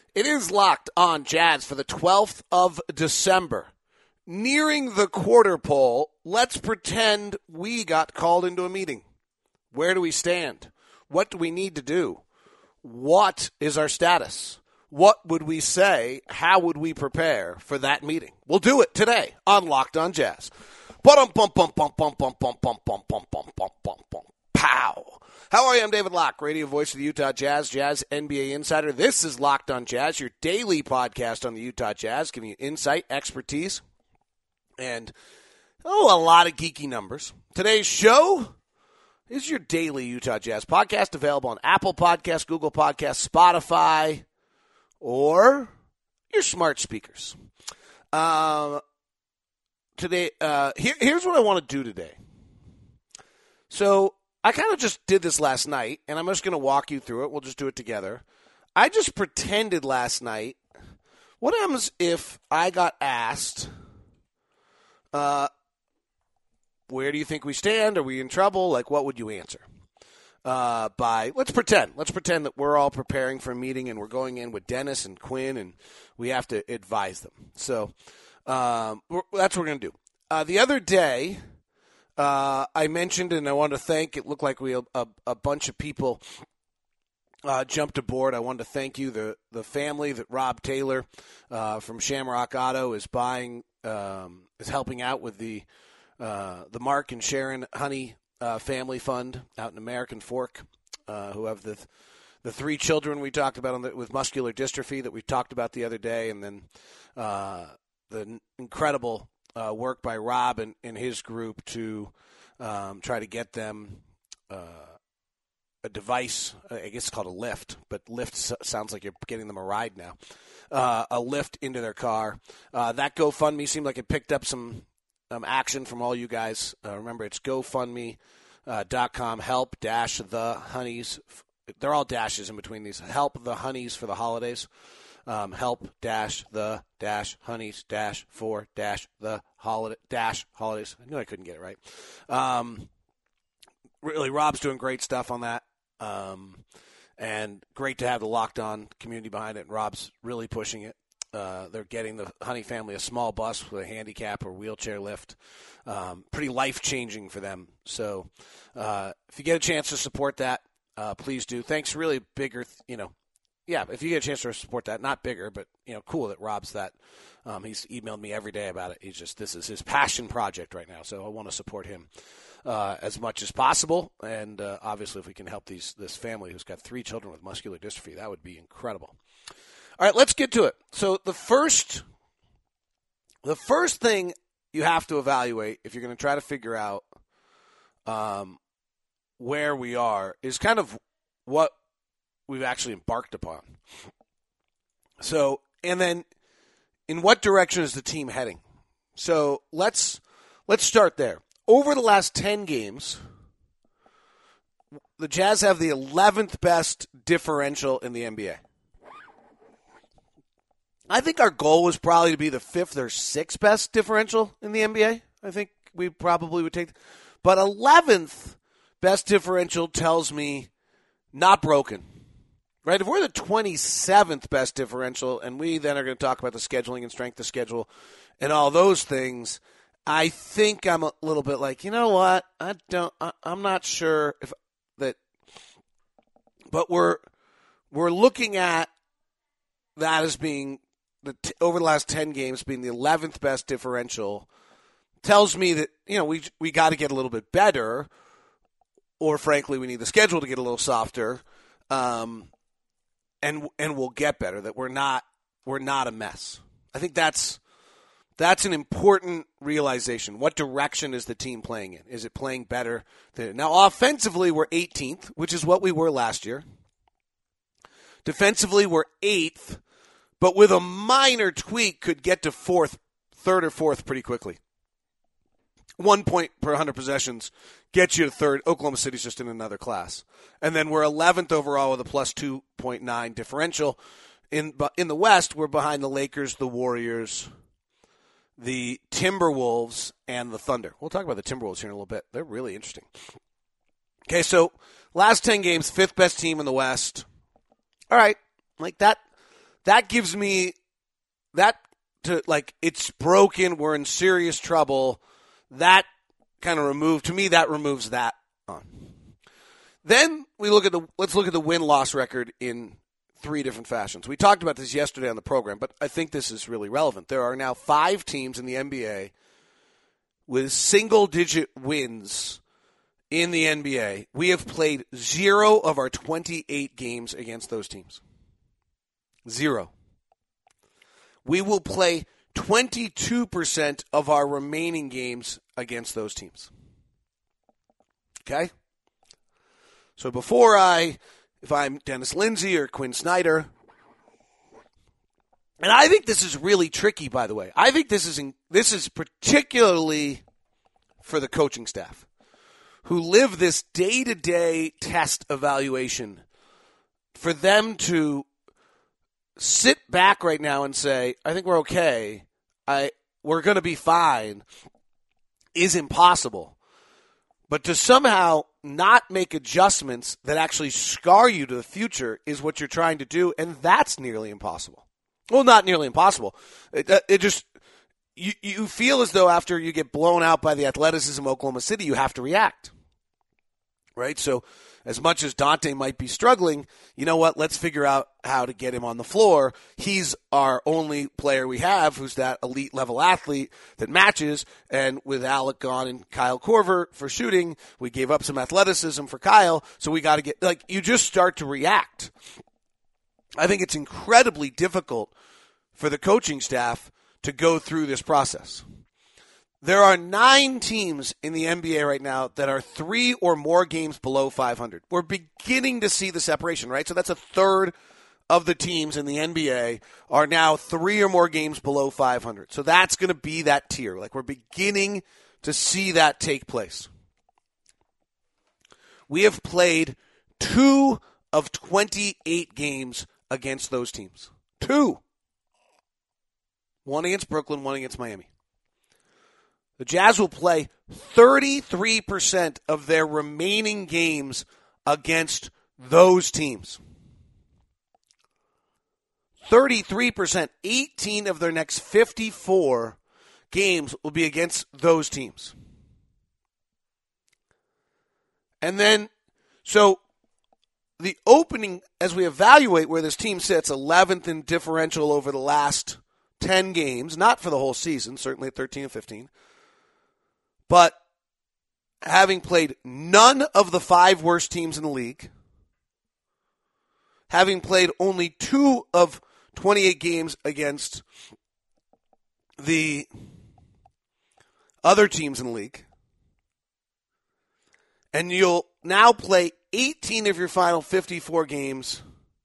It is Locked on Jazz for the 12th of December. Nearing the quarter pole, let's pretend we got called into a meeting. Where do we stand? What do we need to do? What is our status? What would we say? How would we prepare for that meeting? We'll do it today on Locked on Jazz. Pow! How are you? I'm David Locke, radio voice of the Utah Jazz, Jazz NBA insider. This is Locked on Jazz, your daily podcast on the Utah Jazz, giving you insight, expertise, and a lot of geeky numbers. Today's show is your daily Utah Jazz podcast, available on Apple Podcasts, Google Podcasts, Spotify, or your smart speakers. Today, here's what I want to do today. So I kind of just did this last night, and I'm just going to walk you through it. We'll just do it together. I just pretended last night. What happens if I got asked, where do you think we stand? Are we in trouble? Like, what would you answer? Let's pretend that we're all preparing for a meeting and we're going in with Dennis and Quinn and we have to advise them. So that's what we're going to do. The other day, I mentioned, and I want to thank, it looked like a bunch of people jumped aboard. I wanted to thank you, the family that Rob Taylor from Shamrock Auto is buying, is helping out with the Mark and Sharon Honey Family Fund out in American Fork, who have the three children we talked about with muscular dystrophy that we talked about the other day, and then the incredible work by Rob and his group to try to get them a device. I guess it's called a lift, but lift sounds like you're getting them a ride now. A lift into their car. That GoFundMe seemed like it picked up some action from all you guys. Remember, it's GoFundMe.com, help-the-honeys. They're all dashes in between these. Help the honeys for the holidays. Help-the-honeys-for-the-holidays. I knew I couldn't get it right. Really, Rob's doing great stuff on that. And great to have the Locked On community behind it. And Rob's really pushing it. They're getting the Honey family a small bus with a handicap or wheelchair lift. Pretty life-changing for them. So if you get a chance to support that, please do. Thanks, really bigger, if you get a chance to support that, not bigger, but, cool that Rob's that. He's emailed me every day about it. This is his passion project right now, so I want to support him as much as possible. And obviously, if we can help this family who's got 3 children with muscular dystrophy, that would be incredible. All right, let's get to it. So the first thing you have to evaluate if you're going to try to figure out where we are is kind of what we've actually embarked upon. So, and then in what direction is the team heading? So let's start there. Over the last 10 games, the Jazz have the 11th best differential in the NBA. I think our goal was probably to be the 5th or 6th best differential in the NBA. I think we probably would take. But 11th best differential tells me not broken. Right? If we're the 27th best differential, and we then are going to talk about the scheduling and strength of schedule and all those things, I think I'm a little bit like, you know what? I'm not sure if that. But we're looking at that as being over the last 10 games being the 11th best differential. Tells me that we got to get a little bit better, or frankly we need the schedule to get a little softer. And we'll get better. That we're not a mess. I think that's an important realization. What direction is the team playing in? Is it playing better? Now, offensively, we're 18th, which is what we were last year. Defensively, we're 8th, but with a minor tweak, could get to 3rd or 4th pretty quickly. 1 point per 100 possessions gets you to 3rd. Oklahoma City's just in another class. And then we're 11th overall with a plus 2.9 differential. In the West, we're behind the Lakers, the Warriors, the Timberwolves, and the Thunder. We'll talk about the Timberwolves here in a little bit. They're really interesting. Okay, so last 10 games, 5th best team in the West. All right, like that that gives me that to like it's broken, we're in serious trouble. That kind of removes that on. Then let's look at the win-loss record in three different fashions. We talked about this yesterday on the program, but I think this is really relevant. There are now 5 teams in the NBA with single-digit wins in the NBA. We have played 0 of our 28 games against those teams. 0. We will play 22% of our remaining games against those teams. Okay? So if I'm Dennis Lindsay or Quinn Snyder, and I think this is really tricky, by the way. I think this is particularly for the coaching staff who live this day-to-day test evaluation, for them to sit back right now and say, I think we're okay, we're going to be fine, is impossible. But to somehow not make adjustments that actually scar you to the future is what you're trying to do, and that's nearly impossible. Well, not nearly impossible. It just you feel as though after you get blown out by the athleticism of Oklahoma City, you have to react, right? So as much as Dante might be struggling, you know what? Let's figure out how to get him on the floor. He's our only player we have who's that elite level athlete that matches. And with Alec gone and Kyle Korver for shooting, we gave up some athleticism for Kyle. So we got to get, you just start to react. I think it's incredibly difficult for the coaching staff to go through this process. There are 9 teams in the NBA right now that are 3 or more games below 500. We're beginning to see the separation, right? So that's a third of the teams in the NBA are now 3 or more games below 500. So that's going to be that tier. We're beginning to see that take place. We have played 2 of 28 games against those teams. 2. 1 against Brooklyn, 1 against Miami. The Jazz will play 33% of their remaining games against those teams. 33%. 18 of their next 54 games will be against those teams. And then, so the opening, as we evaluate where this team sits, 11th in differential over the last 10 games, not for the whole season, certainly at 13 and 15. But having played none of the 5 worst teams in the league, having played only 2 of 28 games against the other teams in the league, and you'll now play 18 of your final 54 games,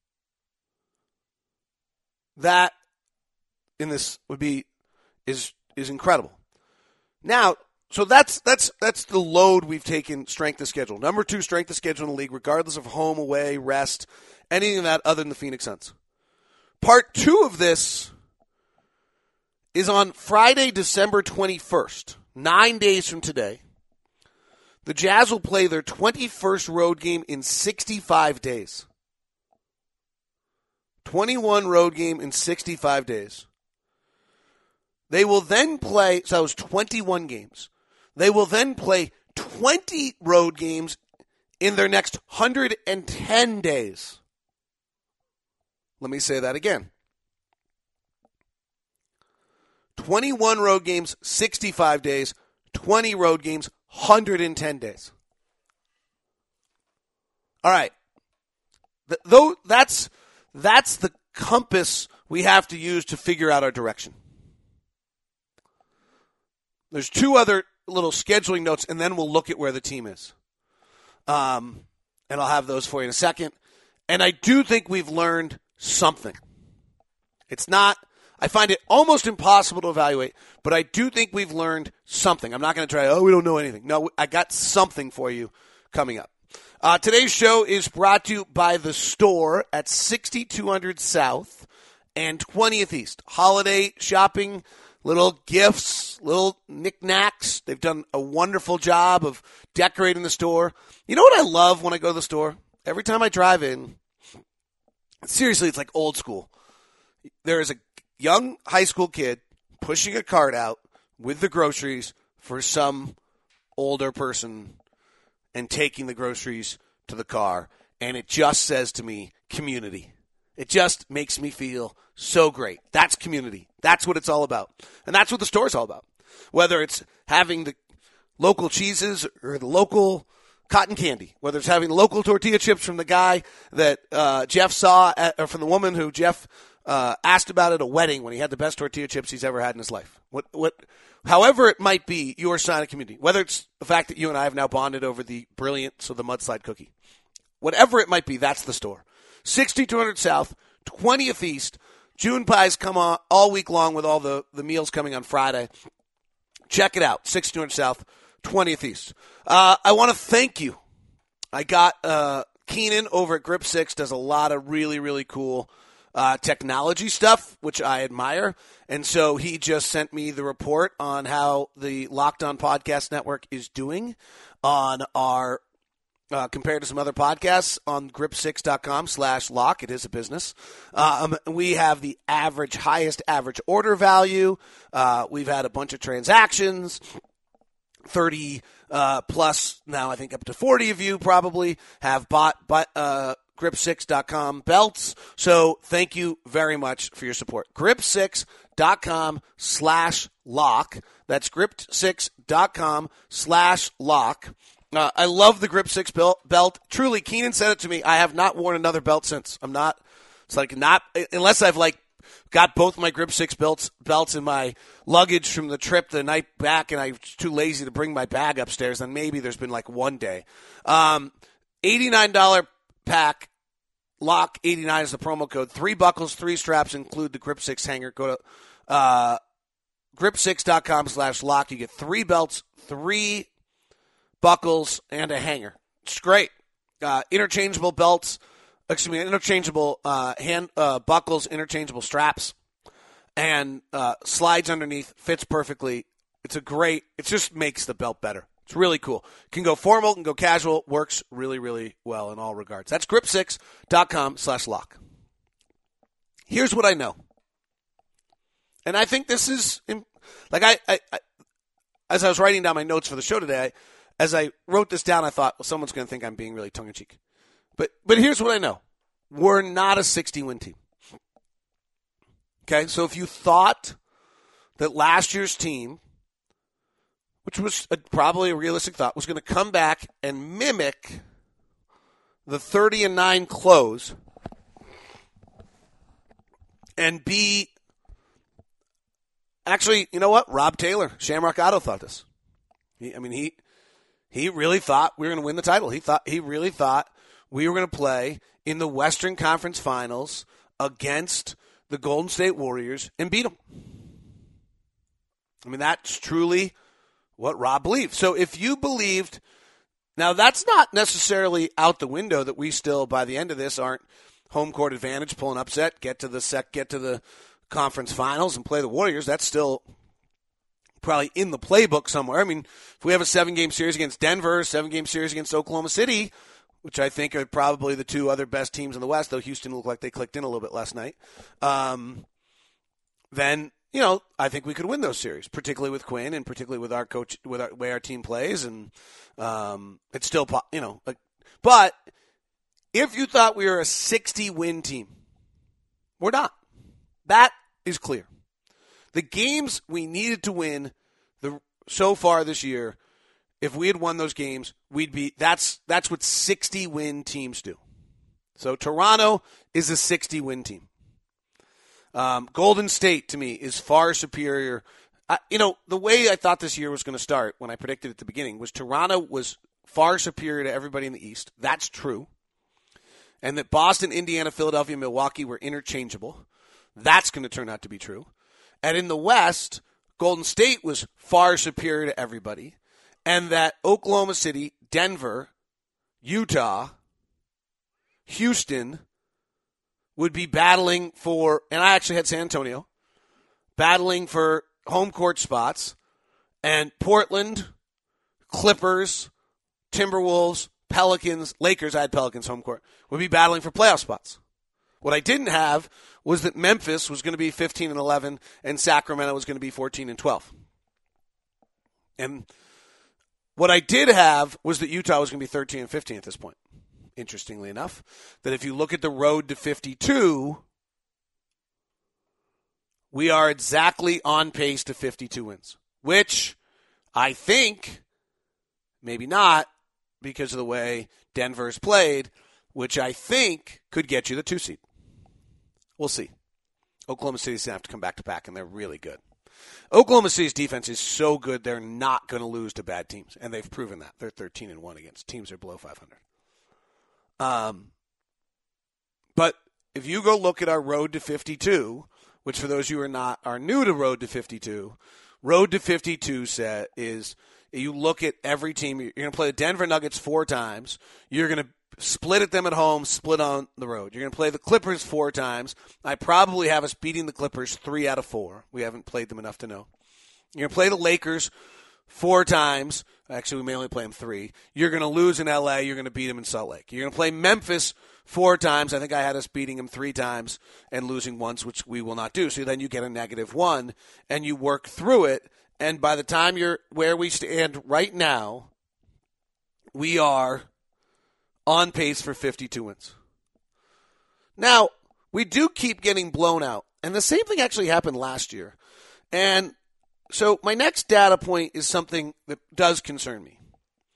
that in this is incredible. Now, so that's the load we've taken strength of schedule. Number 2 strength of schedule in the league, regardless of home, away, rest, anything of that other than the Phoenix Suns. Part 2 of this is on Friday, December 21st, 9 days from today. The Jazz will play their 21st road game in 65 days. 21 road game in 65 days. They will then play, so that was 21 games. They will then play 20 road games in their next 110 days. Let me say that again. 21 road games, 65 days. 20 road games, 110 days. All right. Though that's the compass we have to use to figure out our direction. There's 2 other little scheduling notes, and then we'll look at where the team is. And I'll have those for you in a second. And I do think we've learned something. It's not, I find it almost impossible to evaluate, but I do think we've learned something. I'm not going to try, we don't know anything. No, I got something for you coming up. Today's show is brought to you by The Store at 6200 South and 20th East. Holiday shopping, little gifts, little knickknacks. They've done a wonderful job of decorating the store. You know what I love when I go to the store? Every time I drive in, seriously, it's like old school. There is a young high school kid pushing a cart out with the groceries for some older person and taking the groceries to the car. And it just says to me, community. It just makes me feel so great. That's community. That's what it's all about. And that's what the store's all about. Whether it's having the local cheeses or the local cotton candy, whether it's having local tortilla chips from the guy that Jeff saw, or from the woman who Jeff asked about at a wedding when he had the best tortilla chips he's ever had in his life. However it might be, your sign of community, whether it's the fact that you and I have now bonded over the brilliance of the mudslide cookie, whatever it might be, that's the store. 6200 South, 20th East. June pies come on all week long with all the meals coming on Friday. Check it out, 6200 South, 20th East. I want to thank you. I got Keenan over at Grip 6 does a lot of really, really cool technology stuff, which I admire. And so he just sent me the report on how the Locked On Podcast Network is doing on our compared to some other podcasts on grip6.com/lock. It is a business. We have the highest average order value. We've had a bunch of transactions. 30 plus now, I think up to 40 of you probably have bought grip6.com belts. So thank you very much for your support. grip6.com/lock. That's grip6.com/lock. I love the Grip 6 belt. Truly, Keenan said it to me. I have not worn another belt since. Unless I've got both my Grip 6 belts in my luggage from the trip the night back, and I was too lazy to bring my bag upstairs, then maybe there's been one day. $89 pack, lock 89 is the promo code. 3 buckles, 3 straps include the Grip 6 hanger. Go to grip6.com/lock. You get 3 belts, 3 buckles, and a hanger. It's great. Interchangeable belts. Interchangeable buckles, interchangeable straps, and slides underneath. Fits perfectly. It just makes the belt better. It's really cool. Can go formal, can go casual. Works really, really well in all regards. That's grip6.com/lock. Here's what I know. And I think this is, as I was writing down my notes for the show today, as I wrote this down, I thought, well, someone's going to think I'm being really tongue-in-cheek. But here's what I know. We're not a 60-win team. Okay? So if you thought that last year's team, which was probably a realistic thought, was going to come back and mimic the 30-9 close and be – actually, you know what? Rob Taylor, Shamrock Auto thought this. He really thought we were going to win the title. He really thought we were going to play in the Western Conference Finals against the Golden State Warriors and beat them. That's truly what Rob believed. So if you believed, now that's not necessarily out the window that we still, by the end of this, aren't home court advantage, pull an upset, get to the conference finals and play the Warriors. That's still probably in the playbook somewhere. If we have a 7-game series against Denver, 7-game series against Oklahoma City, which I think are probably the 2 other best teams in the West, though Houston looked like they clicked in a little bit last night, then, I think we could win those series, particularly with Quinn and particularly with our coach, with the way our team plays. And it's still, but if you thought we were a 60-win team, we're not. That is clear. The games we needed to win so far this year, if we had won those games, we'd be. That's what 60-win teams do. So Toronto is a 60-win team. Golden State, to me, is far superior. The way I thought this year was going to start when I predicted at the beginning was Toronto was far superior to everybody in the East. That's true. And that Boston, Indiana, Philadelphia, Milwaukee were interchangeable. That's going to turn out to be true. And in the West, Golden State was far superior to everybody. And that Oklahoma City, Denver, Utah, Houston would be battling for, and I actually had San Antonio, battling for home court spots. And Portland, Clippers, Timberwolves, Pelicans, Lakers, I had Pelicans home court, would be battling for playoff spots. What I didn't have was that Memphis was going to be 15-11 and Sacramento was going to be 14-12. And what I did have was that Utah was going to be 13-15 at this point. Interestingly enough, that if you look at the road to 52, we are exactly on pace to 52 wins, which I think, maybe not, because of the way Denver's played, which I think could get you the 2 seed. We'll see. Oklahoma City's going to have to come back to back, and they're really good. Oklahoma City's defense is so good, they're not going to lose to bad teams, and they've proven that. They're 13-1 against teams that are below 500. But if you go look at our road to 52, which for those of you who are new to road to 52 set is you look at every team. You're going to play the Denver Nuggets 4 times. You're going to split at them at home, split on the road. You're going to play the Clippers 4 times. I probably have us beating the Clippers 3 out of 4. We haven't played them enough to know. You're going to play the Lakers 4 times. Actually, we may only play them 3. You're going to lose in L.A. You're going to beat them in Salt Lake. You're going to play Memphis 4 times. I think I had us beating them 3 times and losing once, which we will not do. So then you get a -1, and you work through it. And by the time you're where we stand right now, we are on pace for 52 wins. Now, we do keep getting blown out. And the same thing actually happened last year. And so my next data point is something that does concern me.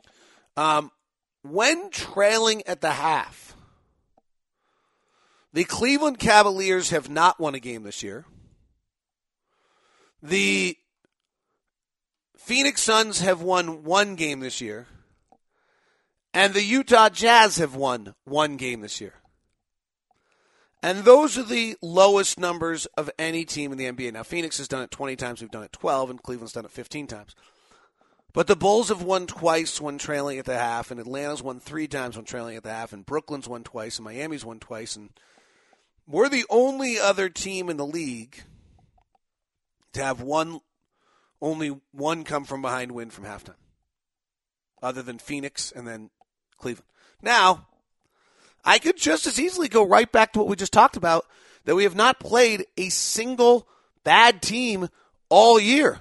When trailing at the half, the Cleveland Cavaliers have not won a game this year. The Phoenix Suns have won 1 game this year. And the Utah Jazz have won 1 game this year. And those are the lowest numbers of any team in the NBA. Now, Phoenix has done it 20 times. We've done it 12, and Cleveland's done it 15 times. But the Bulls have won twice when trailing at the half, and Atlanta's won 3 times when trailing at the half, and Brooklyn's won twice, and Miami's won twice. And we're the only other team in the league to have only one come from behind win from halftime, other than Phoenix and then Cleveland. Now, I could just as easily go right back to what we just talked about, that we have not played a single bad team all year.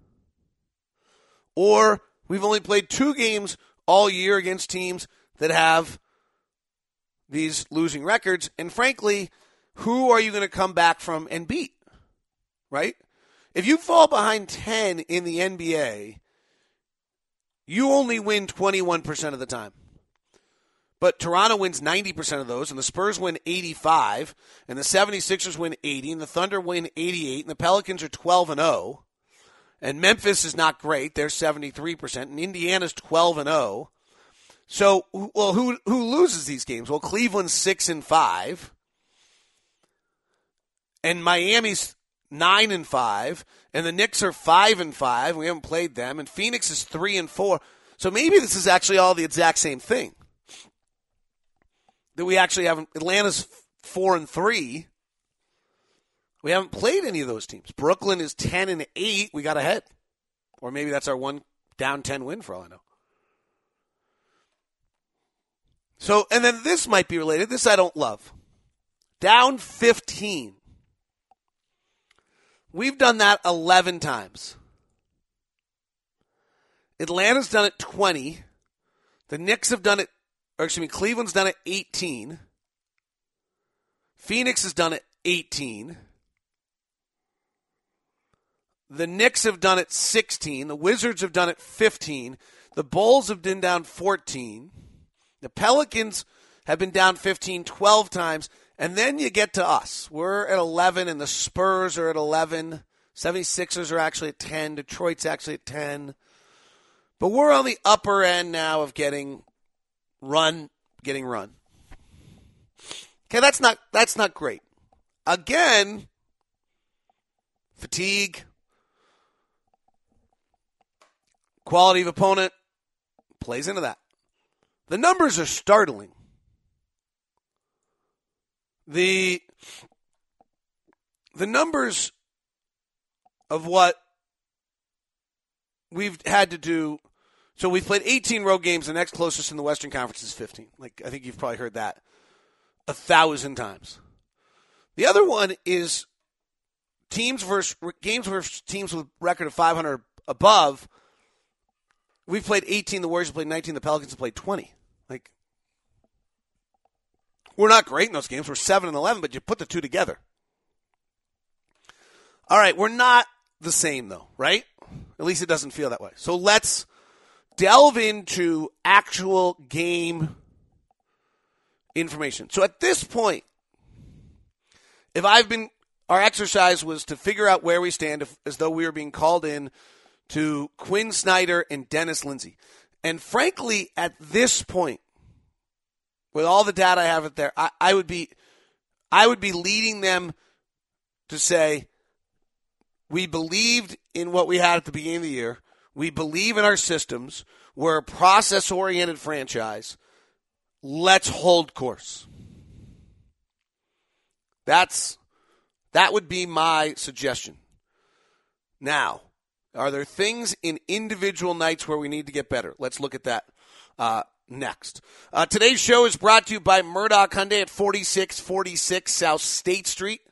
Or we've only played 2 games all year against teams that have these losing records. And frankly, who are you going to come back from and beat? Right? If you fall behind 10 in the NBA, you only win 21% of the time. But Toronto wins 90% of those, and the Spurs win 85, and the 76ers win 80, and the Thunder win 88, and the Pelicans are 12-0. And Memphis is not great. They're 73%, and Indiana's 12-0. So, well, who loses these games? Well, Cleveland's 6-5, and Miami's 9-5, and the Knicks are 5-5. We haven't played them, and Phoenix is 3-4. So maybe this is actually all the exact same thing. That we actually haven't. Atlanta's 4-3. We haven't played any of those teams. Brooklyn is 10-8. We got ahead, or maybe that's our one down 10 win for all I know. So, and then this might be related. This I don't love. Down 15. We've done that 11 times. Atlanta's done it 20. The Knicks have done it. Cleveland's done it 18. Phoenix has done it 18. The Knicks have done it 16. The Wizards have done it 15. The Bulls have been down 14. The Pelicans have been down 15 12 times. And then you get to us. We're at 11, and the Spurs are at 11. 76ers are actually at 10. Detroit's actually at 10. But we're on the upper end now of getting run. Okay, that's not great. Again, fatigue, quality of opponent plays into that. The numbers are startling. The numbers of what we've had to do. So we've played 18 road games. The next closest in the Western Conference is 15. I think you've probably heard that 1,000 times. The other one is games versus teams with record of 500 above. We've played 18. The Warriors have played 19. The Pelicans have played 20. Like, we're not great in those games. We're 7-11, but you put the two together. All right, we're not the same, though, right? At least it doesn't feel that way. So let's delve into actual game information. So at this point, our exercise was to figure out where we stand as though we were being called in to Quinn Snyder and Dennis Lindsay. And frankly, at this point, with all the data I have out there, I would be leading them to say, we believed in what we had at the beginning of the year. We believe in our systems. We're a process-oriented franchise. Let's hold course. That would be my suggestion. Now, are there things in individual nights where we need to get better? Let's look at that next. Today's show is brought to you by Murdoch Hyundai at 4646 South State Street.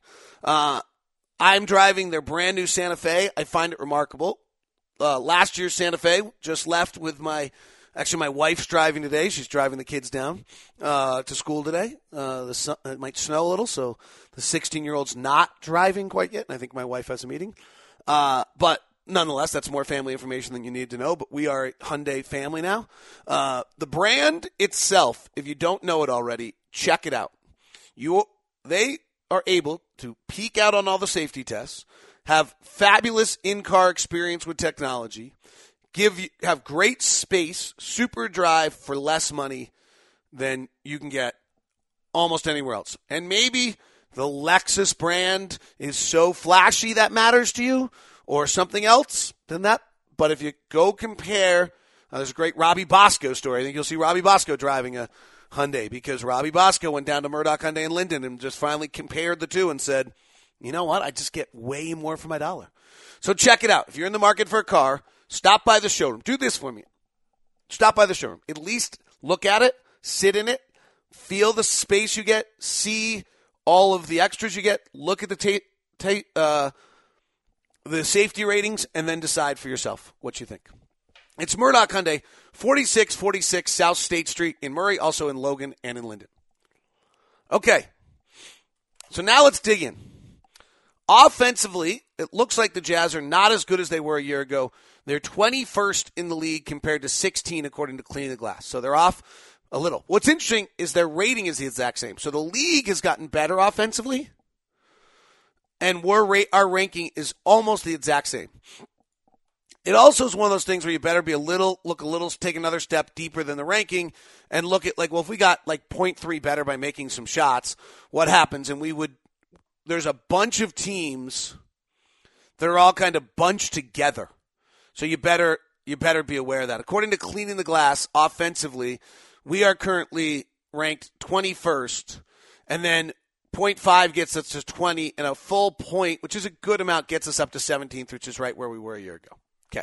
I'm driving their brand new Santa Fe. I find it remarkable. Last year's Santa Fe just left with my wife's driving today. She's driving the kids down to school today. It might snow a little, so the 16-year-old's not driving quite yet, and I think my wife has a meeting. But nonetheless, that's more family information than you need to know, but we are a Hyundai family now. The brand itself, if you don't know it already, check it out. They are able to peak out on all the safety tests, have fabulous in-car experience with technology, have great space, super drive for less money than you can get almost anywhere else. And maybe the Lexus brand is so flashy that matters to you, or something else than that. But if you go compare, there's a great Robbie Bosco story. I think you'll see Robbie Bosco driving a Hyundai, because Robbie Bosco went down to Murdoch Hyundai in Linden and just finally compared the two and said, you know what, I just get way more for my dollar. So check it out. If you're in the market for a car, stop by the showroom. Do this for me. Stop by the showroom. At least look at it, sit in it, feel the space you get, see all of the extras you get, look at the safety ratings, and then decide for yourself what you think. It's Murdoch Hyundai, 4646 South State Street in Murray, also in Logan and in Linden. Okay, so now let's dig in. Offensively, it looks like the Jazz are not as good as they were a year ago. They're 21st in the league compared to 16 according to Cleaning the Glass. So they're off a little. What's interesting is their rating is the exact same. So the league has gotten better offensively, and our ranking is almost the exact same. It also is one of those things where you better take another step deeper than the ranking and look at, like, well, if we got like 0.3 better by making some shots, what happens? And there's a bunch of teams that are all kind of bunched together. So you better be aware of that. According to Cleaning the Glass, offensively, we are currently ranked 21st, and then 0.5 gets us to 20, and a full point, which is a good amount, gets us up to 17th, which is right where we were a year ago. Okay.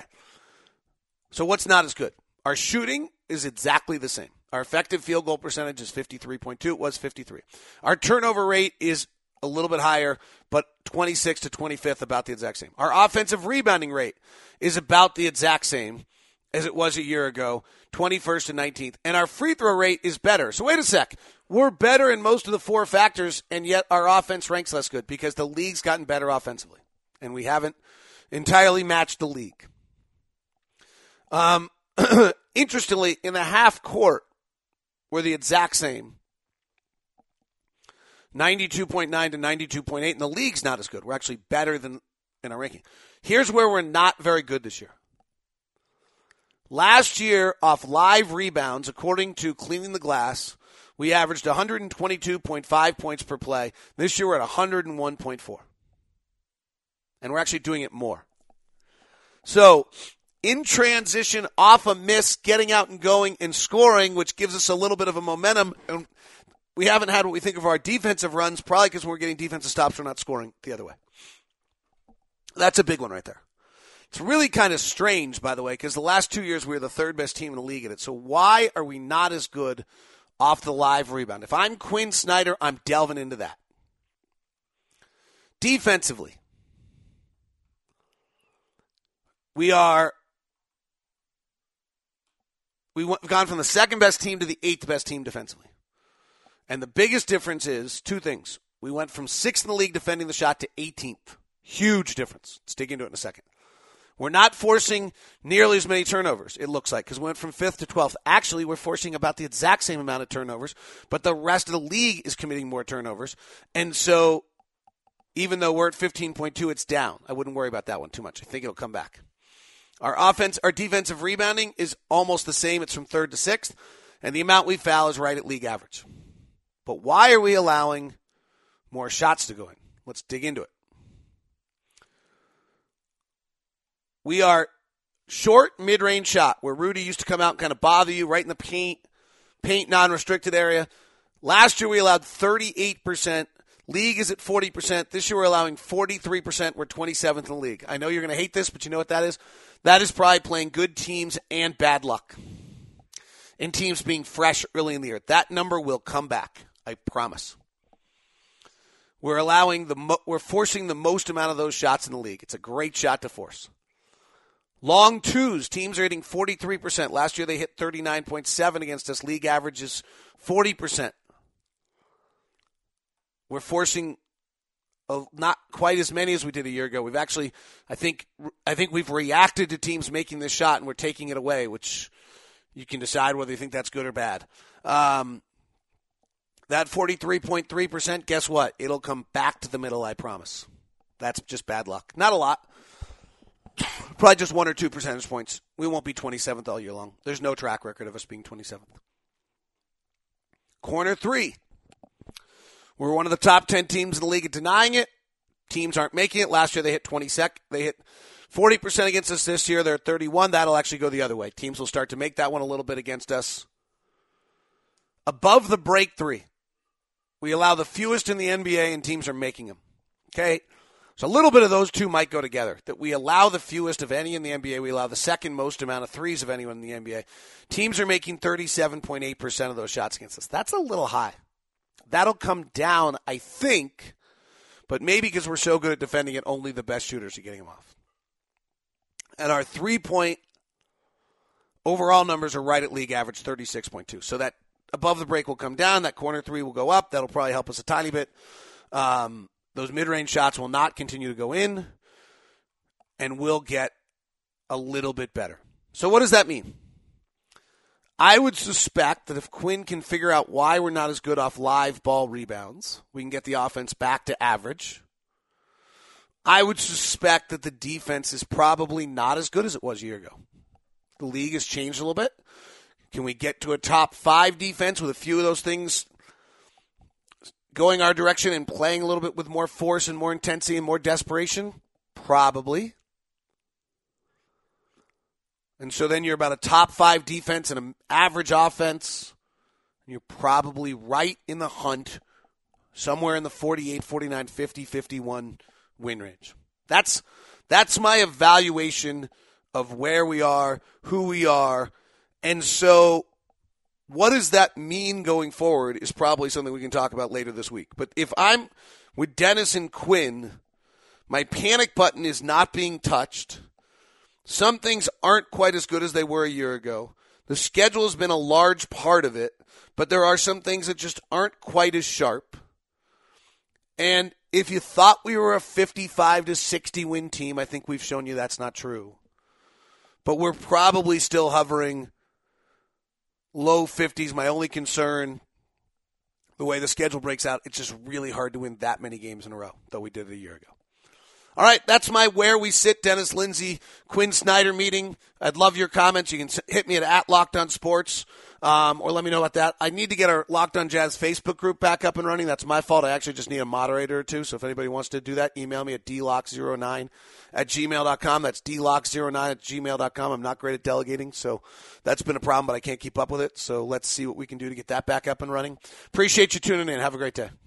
So what's not as good? Our shooting is exactly the same. Our effective field goal percentage is 53.2. It was 53. Our turnover rate is a little bit higher, but 26th to 25th, about the exact same. Our offensive rebounding rate is about the exact same as it was a year ago, 21st to 19th. And our free throw rate is better. So wait a sec. We're better in most of the four factors, and yet our offense ranks less good because the league's gotten better offensively, and we haven't entirely matched the league. Interestingly, in the half court, we're the exact same. 92.9 to 92.8, and the league's not as good. We're actually better than in our ranking. Here's where we're not very good this year. Last year, off live rebounds, according to Cleaning the Glass, we averaged 122.5 points per play. This year, we're at 101.4. And we're actually doing it more. So, in transition, off a miss, getting out and going and scoring, which gives us a little bit of a momentum. And we haven't had what we think of our defensive runs, probably because we're getting defensive stops, we're not scoring the other way. That's a big one right there. It's really kind of strange, by the way, because the last 2 years we were the third best team in the league at it. So why are we not as good off the live rebound? If I'm Quinn Snyder, I'm delving into that. Defensively, we've gone from the second best team to the eighth best team defensively. And the biggest difference is two things. We went from 6th in the league defending the shot to 18th. Huge difference. Let's dig into it in a second. We're not forcing nearly as many turnovers, it looks like, because we went from 5th to 12th. Actually, we're forcing about the exact same amount of turnovers, but the rest of the league is committing more turnovers. And so even though we're at 15.2, it's down. I wouldn't worry about that one too much. I think it'll come back. Our defensive rebounding is almost the same. It's from 3rd to 6th, and the amount we foul is right at league average. But why are we allowing more shots to go in? Let's dig into it. We are short mid-range shot, where Rudy used to come out and kind of bother you right in the paint non-restricted area. Last year we allowed 38%. League is at 40%. This year we're allowing 43%. We're 27th in the league. I know you're going to hate this, but you know what that is? That is probably playing good teams and bad luck. And teams being fresh early in the year. That number will come back. I promise. We're forcing the most amount of those shots in the league. It's a great shot to force. Long twos, teams are hitting 43%. Last year they hit 39.7 against us. League average is 40%. We're forcing not quite as many as we did a year ago. We've actually, I think we've reacted to teams making this shot, and we're taking it away, which you can decide whether you think that's good or bad. That 43.3%, guess what? It'll come back to the middle, I promise. That's just bad luck. Not a lot. Probably just 1 or 2 percentage points. We won't be 27th all year long. There's no track record of us being 27th. Corner 3. We're one of the top 10 teams in the league at denying it. Teams aren't making it. Last year they hit 22nd. They hit 40% against us this year. They're at 31. That'll actually go the other way. Teams will start to make that one a little bit against us. Above the break 3. We allow the fewest in the NBA, and teams are making them. Okay? So a little bit of those two might go together. That we allow the fewest of any in the NBA. We allow the second most amount of threes of anyone in the NBA. Teams are making 37.8% of those shots against us. That's a little high. That'll come down, I think, but maybe because we're so good at defending it, only the best shooters are getting them off. And our 3-point overall numbers are right at league average, 36.2. So that above the break will come down. That corner 3 will go up. That'll probably help us a tiny bit. Those mid-range shots will not continue to go in, and we'll get a little bit better. So what does that mean? I would suspect that if Quinn can figure out why we're not as good off live ball rebounds, we can get the offense back to average. I would suspect that the defense is probably not as good as it was a year ago. The league has changed a little bit. Can we get to a top 5 defense with a few of those things going our direction and playing a little bit with more force and more intensity and more desperation? Probably. And so then you're about a top 5 defense and an average offense. And you're probably right in the hunt, somewhere in the 48, 49, 50, 51 win range. That's my evaluation of where we are, who we are. And so what does that mean going forward is probably something we can talk about later this week. But if I'm with Dennis and Quinn, my panic button is not being touched. Some things aren't quite as good as they were a year ago. The schedule has been a large part of it, but there are some things that just aren't quite as sharp. And if you thought we were a 55 to 60 win team, I think we've shown you that's not true. But we're probably still hovering low 50s. My only concern, the way the schedule breaks out, it's just really hard to win that many games in a row, though we did it a year ago. All right, that's my Where We Sit, Dennis Lindsay, Quinn Snyder meeting. I'd love your comments. You can hit me at Locked On Sports, or let me know about that. I need to get our Locked On Jazz Facebook group back up and running. That's my fault. I actually just need a moderator or two, so if anybody wants to do that, email me at dlock09@gmail.com. That's dlock09@gmail.com. I'm not great at delegating, so that's been a problem, but I can't keep up with it. So let's see what we can do to get that back up and running. Appreciate you tuning in. Have a great day.